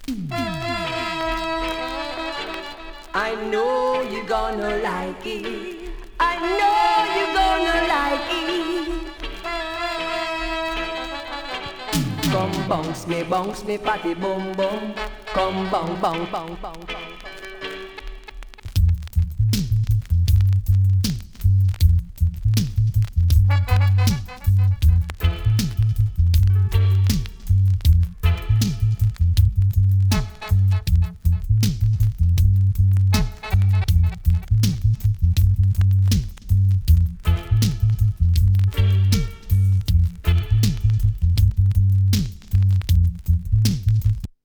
I know you're gonna like it. I know you're gonna like it. Come bounce me, patty boom boom. Come bong bong bong bong bong.